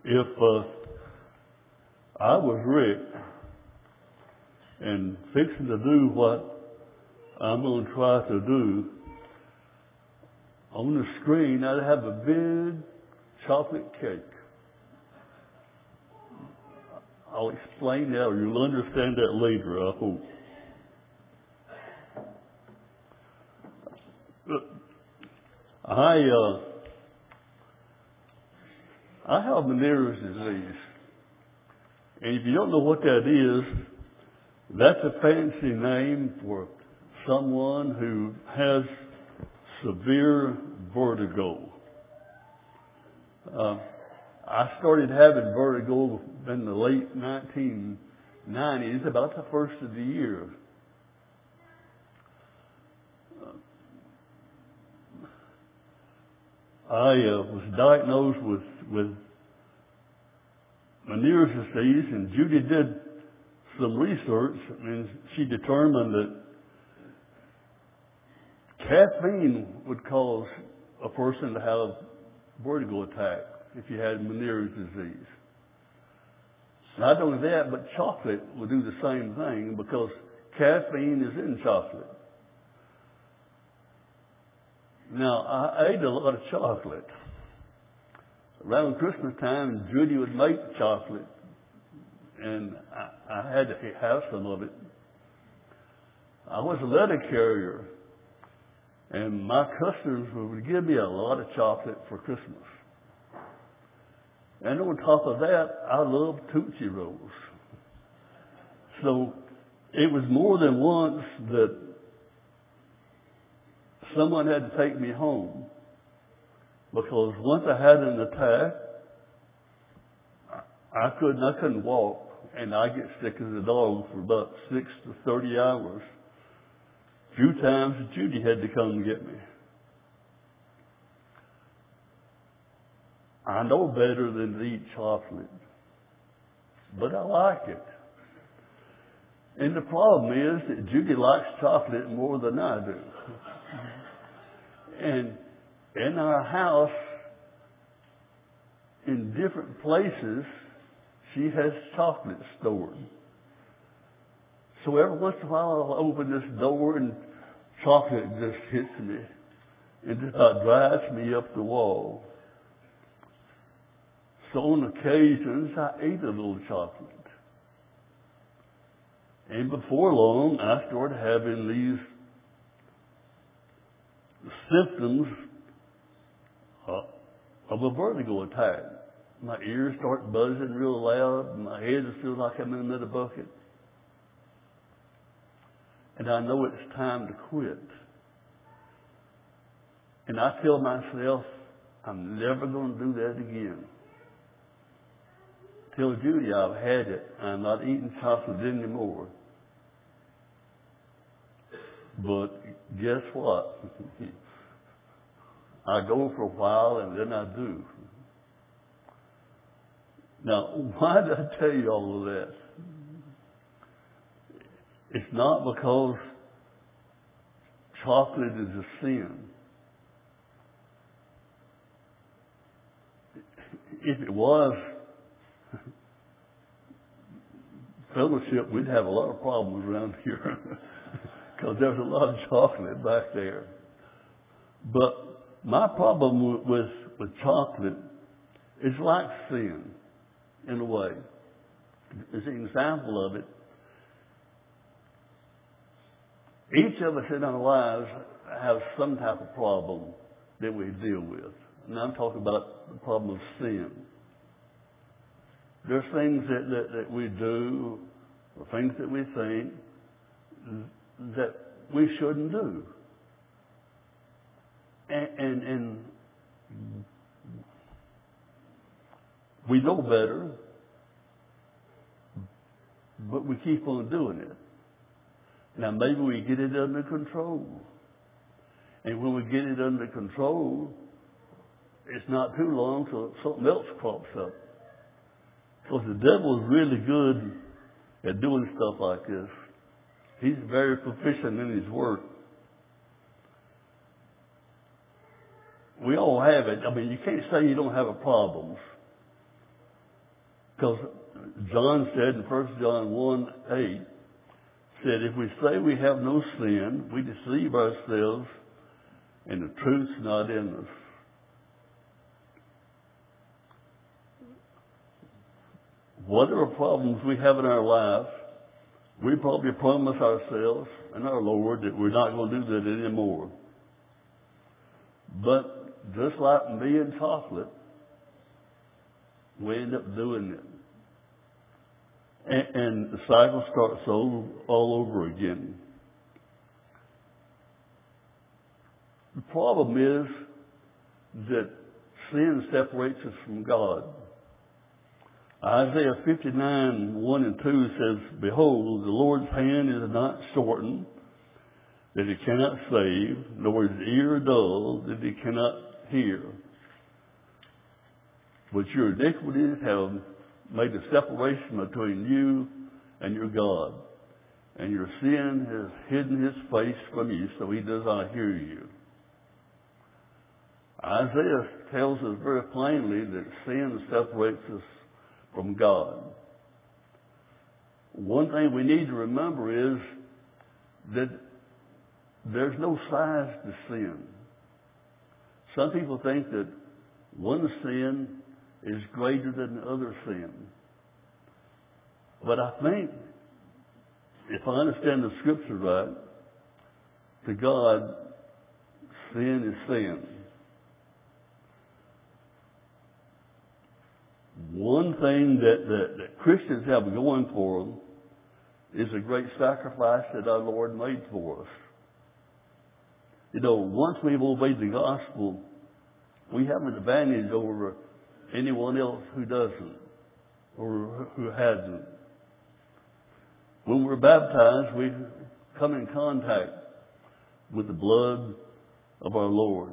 If I was Rick and fixing to do what I'm going to try to do, on the screen I'd have a big chocolate cake. I'll explain that, or you'll understand that later, I hope. I have Meniere's disease. And if you don't know what that is, that's a fancy name for someone who has severe vertigo. I started having vertigo in the late 1990s, about the first of the year. I was diagnosed with Meniere's disease, and Judy did some research, and she determined that caffeine would cause a person to have a vertigo attack if you had Meniere's disease. Not only that, but chocolate will do the same thing because caffeine is in chocolate. Now, I ate a lot of chocolate. Around Christmas time, Judy would make chocolate, and I had to have some of it. I was a letter carrier, and my customers would give me a lot of chocolate for Christmas. And on top of that, I love Tootsie Rolls. So it was more than once that someone had to take me home, because once I had an attack, I couldn't walk, and I get sick as a dog for about 6 to 30 hours. A few times Judy had to come and get me. I know better than to eat chocolate, but I like it. And the problem is that Judy likes chocolate more than I do. And in our house, in different places, she has chocolate stored. So every once in a while I'll open this door and chocolate just hits me. It just about drives me up the wall. So on occasions I eat a little chocolate. And before long I started having these symptoms of a vertigo attack. My ears start buzzing real loud, and my head feels like I'm in another bucket. And I know it's time to quit. And I tell myself, I'm never going to do that again. Tell Judy I've had it. I'm not eating chocolate anymore. But guess what? I go for a while and then I do. Now, why did I tell you all of that? It's not because chocolate is a sin. If it was fellowship, we'd have a lot of problems around here because there's a lot of chocolate back there. But my problem with chocolate is like sin, in a way. As an example of it, each of us in our lives have some type of problem that we deal with. And I'm talking about the problem of sin. There's things that we do, or things that we think that we shouldn't do. And we know better, but we keep on doing it. Now maybe we get it under control. And when we get it under control, it's not too long till something else crops up. Because the devil is really good at doing stuff like this. He's very proficient in his work. We all have it. I mean, you can't say you don't have a problems. Because John said in 1 John 1:8, said, if we say we have no sin, we deceive ourselves and the truth's not in us. Whatever problems we have in our life, we probably promise ourselves and our Lord that we're not going to do that anymore. But just like me and chocolate, we end up doing it. And the cycle starts all over again. The problem is that sin separates us from God. Isaiah 59:1-2 says, behold, the Lord's hand is not shortened, that he cannot save, nor his ear dull, that he cannot hear. But your iniquities have made a separation between you and your God, and your sin has hidden his face from you, so he does not hear you. Isaiah tells us very plainly that sin separates us from God. One thing we need to remember is that there's no size to sin. Some people think that one sin is greater than other sin. But I think, if I understand the scripture right, to God, sin is sin. One thing that Christians have going for them is a great sacrifice that our Lord made for us. You know, once we've obeyed the gospel, we have an advantage over anyone else who doesn't or who hasn't. When we're baptized, we come in contact with the blood of our Lord.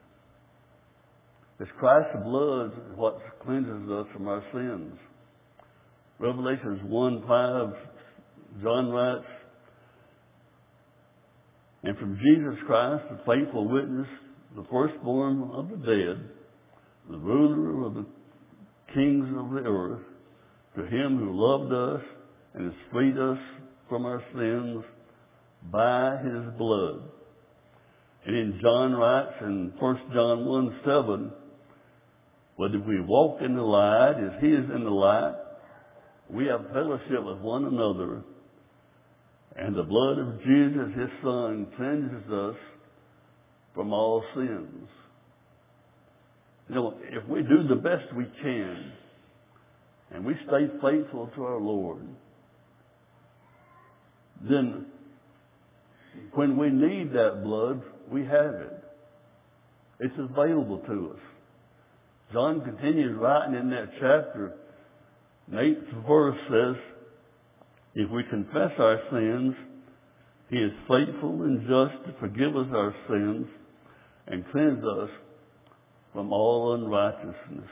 It's Christ's blood what cleanses us from our sins. Revelations 1:5, John writes, and from Jesus Christ, the faithful witness, the firstborn of the dead, the ruler of the kings of the earth, to him who loved us and has freed us from our sins by his blood. And then John writes in 1 John 1:7, but if we walk in the light as he is in the light, we have fellowship with one another, and the blood of Jesus, his Son, cleanses us from all sins. You know, if we do the best we can, and we stay faithful to our Lord, then when we need that blood, we have it. It's available to us. John continues writing in that chapter, the 8th verse says, if we confess our sins, he is faithful and just to forgive us our sins and cleanse us from all unrighteousness.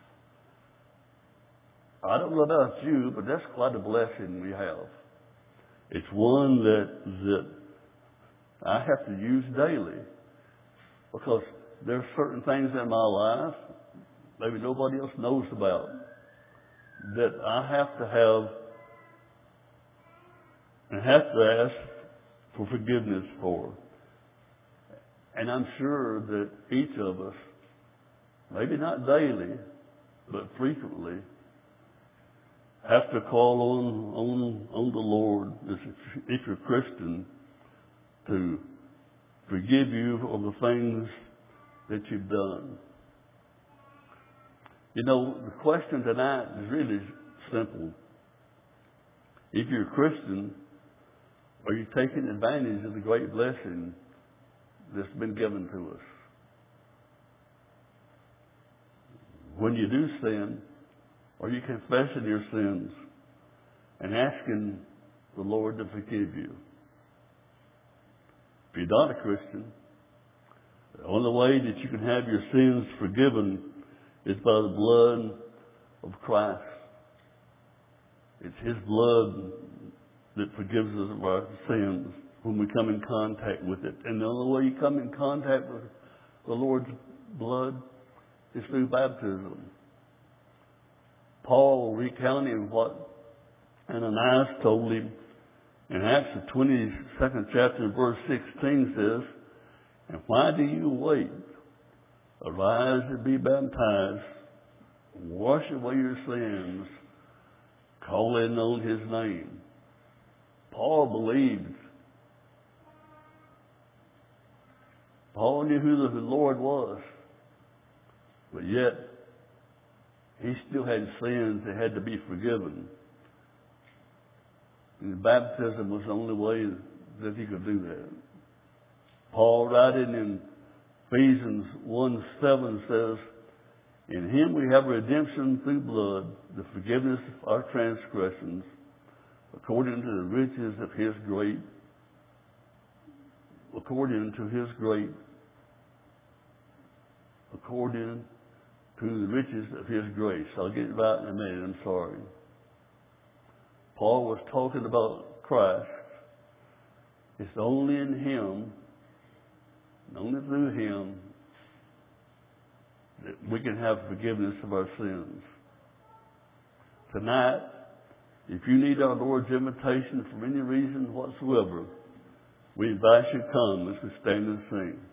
I don't know about you, but that's quite a blessing we have. It's one that I have to use daily, because there are certain things in my life maybe nobody else knows about that I have to have and have to ask for forgiveness for. And I'm sure that each of us, maybe not daily, but frequently, have to call on the Lord, if you're a Christian, to forgive you of the things that you've done. You know, the question tonight is really simple. If you're a Christian, are you taking advantage of the great blessing that's been given to us? When you do sin, are you confessing your sins and asking the Lord to forgive you? If you're not a Christian, the only way that you can have your sins forgiven is by the blood of Christ. It's his blood that forgives us of our sins when we come in contact with it. And the only way you come in contact with the Lord's blood is through baptism. Paul recounting what Ananias told him in Acts the 22nd chapter, verse 16 says, "And why do you wait? Arise and be baptized, and wash away your sins, calling on his name." Paul believed. Paul knew who the Lord was, but yet he still had sins that had to be forgiven. And baptism was the only way that he could do that. Paul, writing in Ephesians 1:7, says, "In him we have redemption through blood, the forgiveness of our transgressions, according to the riches of his great, according to the riches of his grace." I'll get it right in a minute, I'm sorry. Paul was talking about Christ. It's only in him, and only through him, that we can have forgiveness of our sins. Tonight, if you need our Lord's invitation for any reason whatsoever, we invite you to come as we stand and sing.